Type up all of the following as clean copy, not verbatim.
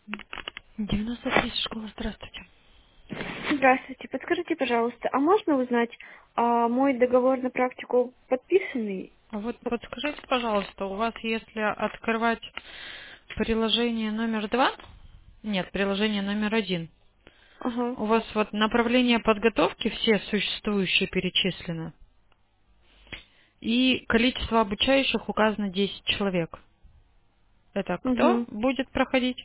93 школа, здравствуйте. Здравствуйте. Подскажите, пожалуйста, а можно узнать, мой договор на практику подписанный? А вот подскажите, пожалуйста, у вас, если открывать приложение номер 2, нет, приложение номер 1, Ага. у вас вот направление подготовки все существующие перечислены, и количество обучающих указано 10 человек. Это кто Угу. будет проходить?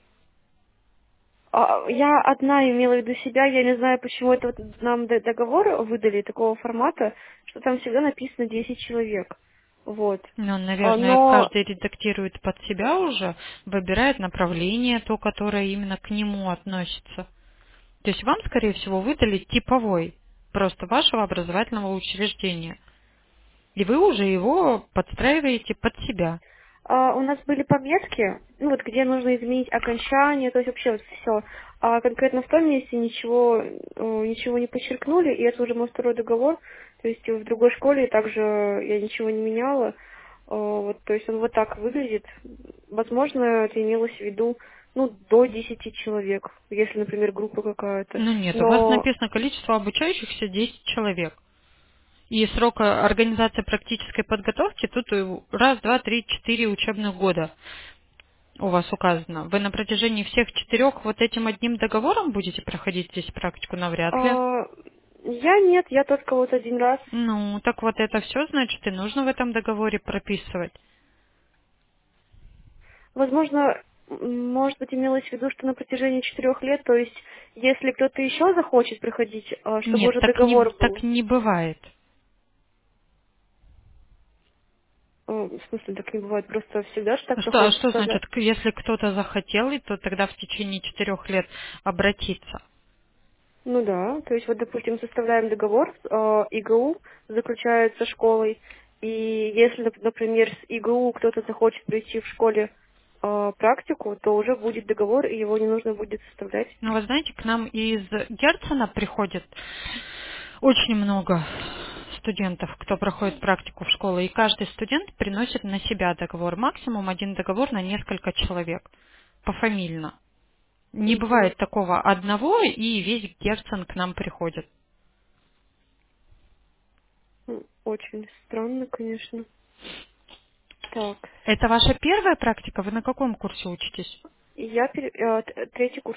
Я одна имела в виду себя, я не знаю, почему это вот нам договор выдали такого формата, что там всегда написано 10 человек. Вот. Ну, наверное, Но каждый редактирует под себя уже, выбирает направление, то, которое именно к нему относится. То есть вам, скорее всего, выдали типовой просто вашего образовательного учреждения. И вы уже его подстраиваете под себя. у нас были пометки, ну вот где нужно изменить окончание, то есть вообще вот все. А конкретно в том месте ничего не подчеркнули, и это уже мой второй договор. То есть в другой школе также я ничего не меняла. Вот, то есть он вот так выглядит. Возможно, это имелось в виду, ну, до 10 человек, если, например, группа какая-то. Ну нет, у вас Но написано количество обучающихся 10 человек. И срок организации практической подготовки тут раз, два, три, четыре учебных года у вас указано. Вы на протяжении всех четырех вот этим одним договором будете проходить здесь практику? Навряд ли. а, я нет, я только вот один раз. Ну, так вот это все, значит, и нужно в этом договоре прописывать. Возможно, может быть, имелось в виду, что на протяжении 4 лет, то есть, если кто-то еще захочет приходить, чтобы Нет, уже договор так был. не бывает. В смысле, так не бывает, просто всегда же так А что проходит. значит, если кто-то захотел, и то тогда в течение 4 лет обратиться? Ну да, то есть вот, допустим, составляем договор с ИГУ, заключается школой, и если, например, с ИГУ кто-то захочет прийти в школе практику, то уже будет договор, и его не нужно будет составлять. Ну, вы знаете, к нам из Герцена приходит очень много студентов, кто проходит практику в школу, и каждый студент приносит на себя договор. Максимум один договор на несколько человек, пофамильно. Не Мгм. бывает такого одного, и весь Герцен к нам приходит. Очень странно, конечно. Так, Это ваша первая практика? Вы на каком курсе учитесь? третий курс.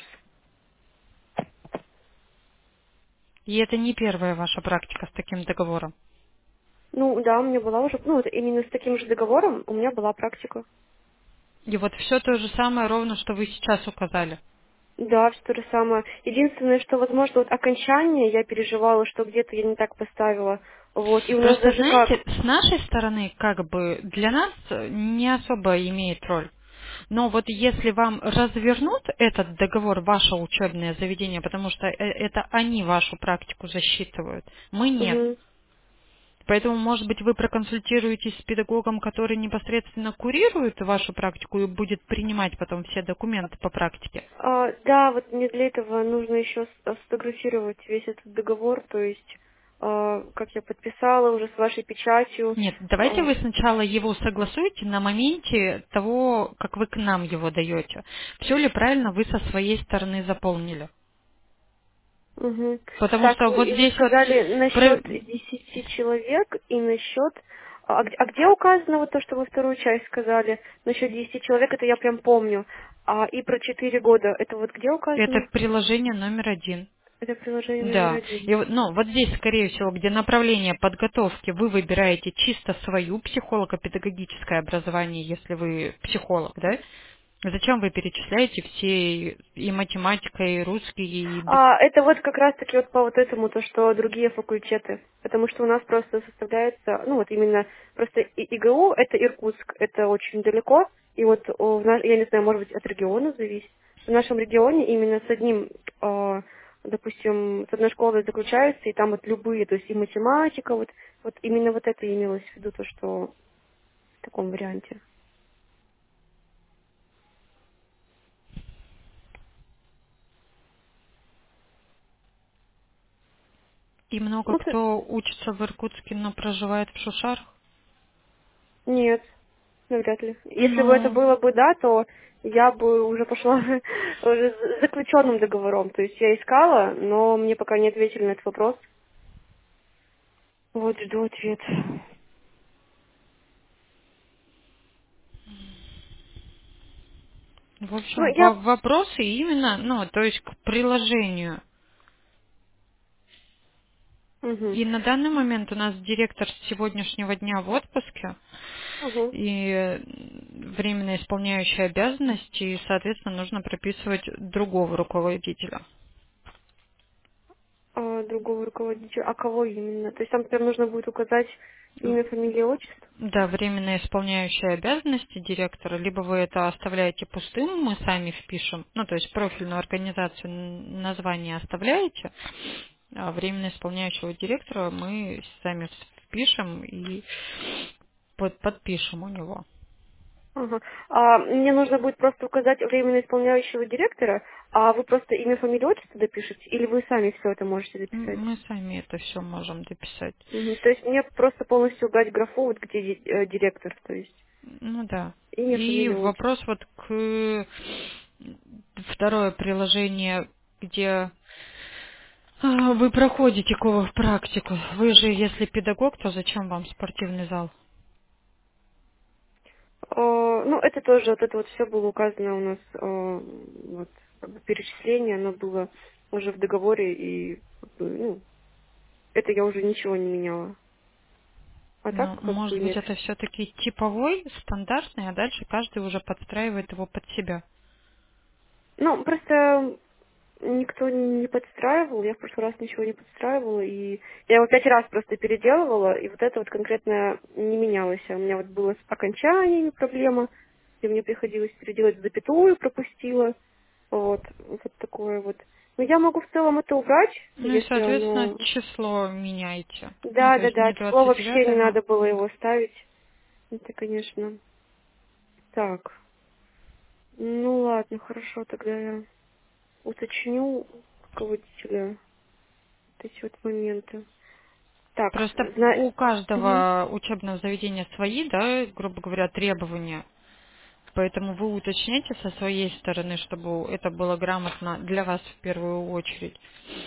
И это не первая ваша практика с таким договором. Ну да, у меня была уже, ну вот именно с таким же договором у меня была практика. И вот все то же самое ровно, что вы сейчас указали. Да, все то же самое. Единственное, что, возможно, вот окончание я переживала, что где-то я не так поставила. Вот, и у нас Просто, даже как. знаете, с нашей стороны, как бы, для нас не особо имеет роль. Но вот если вам развернут этот договор, ваше учебное заведение, потому что это они вашу практику засчитывают, мы нет. Мгм. Поэтому, может быть, вы проконсультируетесь с педагогом, который непосредственно курирует вашу практику и будет принимать потом все документы по практике. Да, вот мне для этого нужно еще сфотографировать весь этот договор, то есть как я подписала уже с вашей печатью. Нет, давайте А, вы сначала его согласуете на моменте того, как вы к нам его даете. Все ли правильно вы со своей стороны заполнили? Мгм. Потому Так, что вот и вы здесь вот сказали про- насчет 10 человек и насчет... где указано вот то, что вы вторую часть сказали? Насчет 10 человек, это я прям помню. И про 4 года, это вот где это указано? приложение номер 1. Это приложение номер Да. один. И ну, вот здесь, скорее всего, где направление подготовки, вы выбираете чисто свою психолого-педагогическое образование, если вы психолог, да? Зачем вы перечисляете все и математика, и русский, и Это вот как раз-таки вот по вот этому, то, что другие факультеты. Потому что у нас просто составляется, ну вот именно просто ИГУ, это Иркутск, это очень далеко. И вот я не знаю, может быть, от региона зависит. В нашем регионе именно с одним, допустим, с одной школой заключаются, и там вот любые, то есть и математика, вот именно вот это имелось в виду, то, что в таком варианте. И много Ну, кто учится в Иркутске, но проживает в Шушарах. нет. Навряд ли. Если бы это Ну, было бы да, то я бы уже пошла уже с заключенным договором. То есть я искала, но мне пока не ответили на этот вопрос. Вот, жду ответ. в Ну, общем, я... вопросы именно, ну, то есть к приложению. Угу. И на данный момент у нас директор с сегодняшнего дня в отпуске, Угу. и временно исполняющий обязанности, и, соответственно, нужно прописывать другого руководителя. Другого руководителя. А кого именно? То есть там прям нужно будет указать имя, фамилия, отчество? Да, временно исполняющие обязанности директора, либо вы это оставляете пустым, мы сами впишем, ну, то есть профильную организацию название оставляете, а временно исполняющего директора мы сами впишем и подпишем у него. Ага. Мне нужно будет просто указать временно исполняющего директора, а вы просто имя, фамилию, отчество допишете, или вы сами все это можете дописать? Мы сами это все можем дописать. Мгм. То есть мне просто полностью убрать графу, вот где директор, то есть Ну да. имя, И фамилия, отчество. вопрос вот к второе приложение, где вы проходите кого в практику. Вы же, если педагог, то зачем вам спортивный зал? Ну, это тоже, вот это вот все было указано у нас, вот, как бы перечисление, оно было уже в договоре, и, как бы, ну, это я уже ничего не меняла. А так, Ну, как может бы, быть, нет. это все-таки типовой, стандартный, а дальше каждый уже подстраивает его под себя. Ну, просто никто не подстраивал, я в прошлый раз ничего не подстраивала, и я его 5 раз просто переделывала, и вот это вот конкретно не менялось. А у меня вот было с окончаниями проблема, и мне приходилось переделать запятую, пропустила, вот такое вот. Но я могу в целом это убрать, Ну и, если соответственно, оно... число меняйте. Ну, Да, то да, есть да, не число двадцать вообще не девятое, но надо было его ставить. Это, конечно. Так, ну ладно, хорошо, тогда я уточню руководителя вот эти вот моменты. Так, просто у Мгм. каждого учебного заведения свои, да, грубо говоря, требования. Поэтому вы уточняйте со своей стороны, чтобы это было грамотно для вас в первую очередь.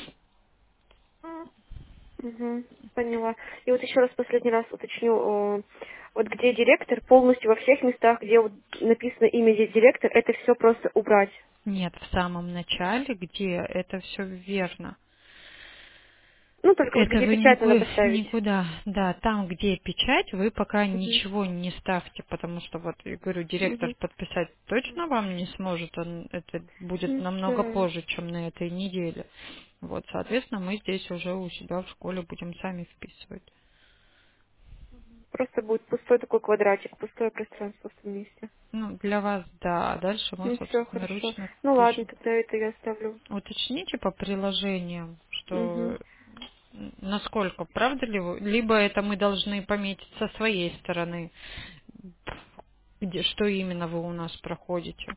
Мгм. Поняла. И вот еще раз последний раз уточню, вот где директор, полностью во всех местах, где вот написано имя директор, это все просто убрать. Нет, в самом начале, где это все верно. Ну, только вот Это где вы печать надо поставить. никуда. Да, там, где печать, вы пока Мгм. ничего не ставьте, потому что, вот, я говорю, директор Мгм. подписать точно вам не сможет, это будет намного Да. позже, чем на этой неделе. Вот, соответственно, мы здесь уже у себя в школе будем сами вписывать. Просто будет пустой такой квадратик, пустое пространство в том месте. Ну, для вас, да, а дальше мы Ну, все хорошо. собственноручно Ну, ладно, впишем. тогда это я оставлю. Уточните по приложениям, Угу. что насколько, правда ли вы, либо это мы должны пометить со своей стороны, где, что именно вы у нас проходите.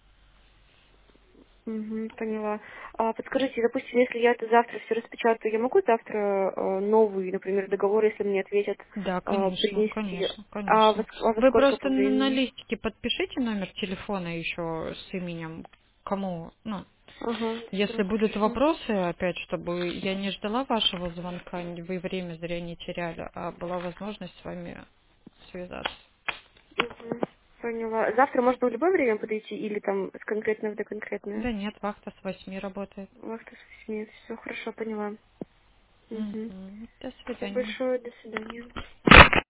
Угу, поняла. Подскажите, допустим, если я это завтра все распечатаю, я могу завтра новый, например, договор, если мне ответят, Да, конечно, принести? конечно, конечно. Во Вы сколько просто по на времени? листике подпишите номер телефона еще с именем, кому, ну, Ага, если все, будут хорошо. вопросы, опять, чтобы я не ждала вашего звонка, вы время зря не теряли, а была возможность с вами связаться. Угу, поняла. Завтра можно в любое время подойти или там с конкретного до конкретное? Да нет, вахта с 8 работает. Вахта с 8. Все, хорошо, поняла. Угу. Мгм. До Спасибо свидания. большое, до свидания.